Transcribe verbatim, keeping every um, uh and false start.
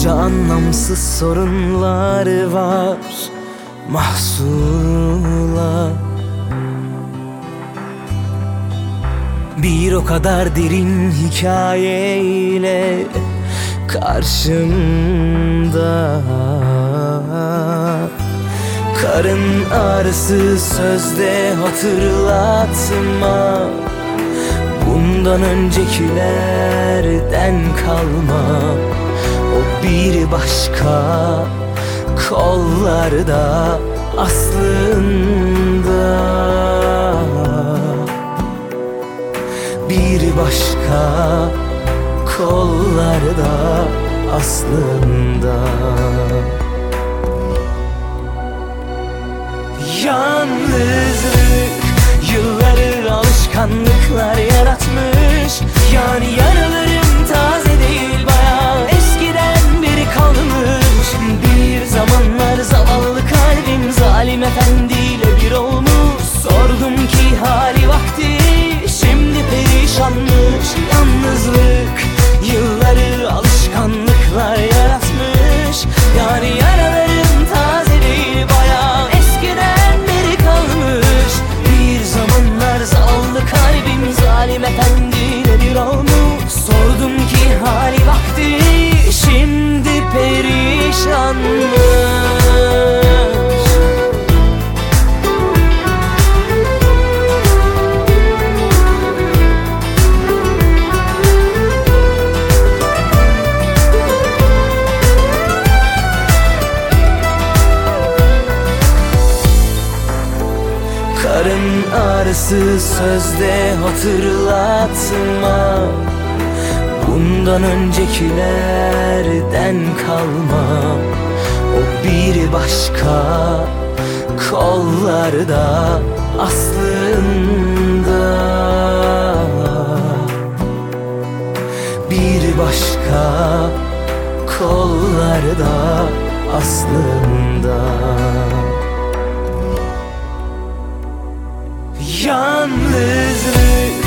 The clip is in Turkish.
Koca anlamsız sorunlar var mahsula. Bir o kadar derin hikayeyle karşımda. Karın ağrısı sözde hatırlatma, bundan öncekilerden kalma. O bir başka kollarda aslında, bir başka kollarda aslında. Yalnızlık yılları alışkanlıklar yaratmış. Yani yaralarım taze değil, bayağı eskiden beri kalmış. Bir zamanlar zavallı kalbim zalim efendiyle bir olmuş. Sordum ki hali vakti, şimdi perişanmış. Yalnızlık yılları alışkanlıklar yaratmış. Yani yaralarım taze değil, bayağı eskiden beri kalmış. Bir zamanlar zavallı kalbim zalim efendiyle bir olmuş. Sordum ki hali vakti, şimdi perişanmış. Karın ağrısı sözde hatırlatma, bundan öncekilerden kalma. O bir başka kollarda aslında, bir başka kollarda aslında. Yalnızlık